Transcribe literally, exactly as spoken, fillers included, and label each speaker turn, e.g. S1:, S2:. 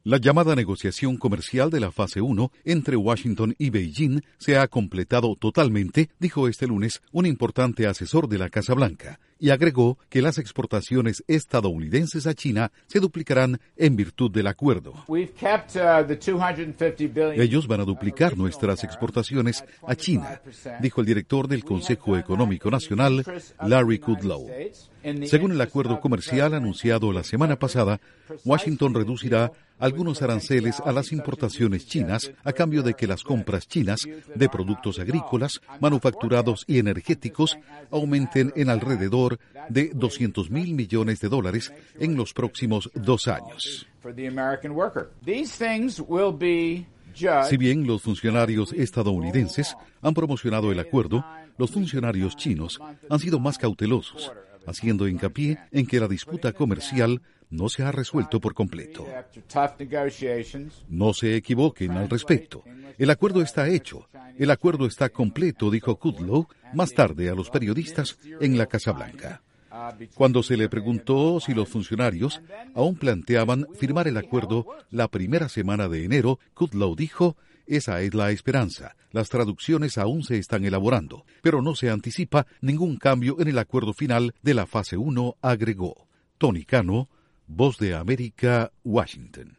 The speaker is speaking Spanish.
S1: La llamada negociación comercial de la fase uno entre Washington y Beijing se ha completado totalmente, dijo este lunes un importante asesor de la Casa Blanca, y agregó que las exportaciones estadounidenses a China se duplicarán en virtud del acuerdo. Ellos van a duplicar nuestras exportaciones a China, dijo el director del Consejo Económico Nacional, Larry Kudlow. Según el acuerdo comercial anunciado la semana pasada, Washington reducirá algunos aranceles a las importaciones chinas a cambio de que las compras chinas de productos agrícolas, manufacturados y energéticos aumenten en alrededor de doscientos mil millones de dólares en los próximos dos años. Si bien los funcionarios estadounidenses han promocionado el acuerdo, los funcionarios chinos han sido más cautelosos, haciendo hincapié en que la disputa comercial no se ha resuelto por completo. No se equivoquen al respecto. El acuerdo está hecho. El acuerdo está completo, dijo Kudlow más tarde a los periodistas en la Casa Blanca. Cuando se le preguntó si los funcionarios aún planteaban firmar el acuerdo la primera semana de enero, Kudlow dijo: esa es la esperanza. Las traducciones aún se están elaborando, pero no se anticipa ningún cambio en el acuerdo final de la fase uno, agregó. Tony Cano, Voz de América, Washington.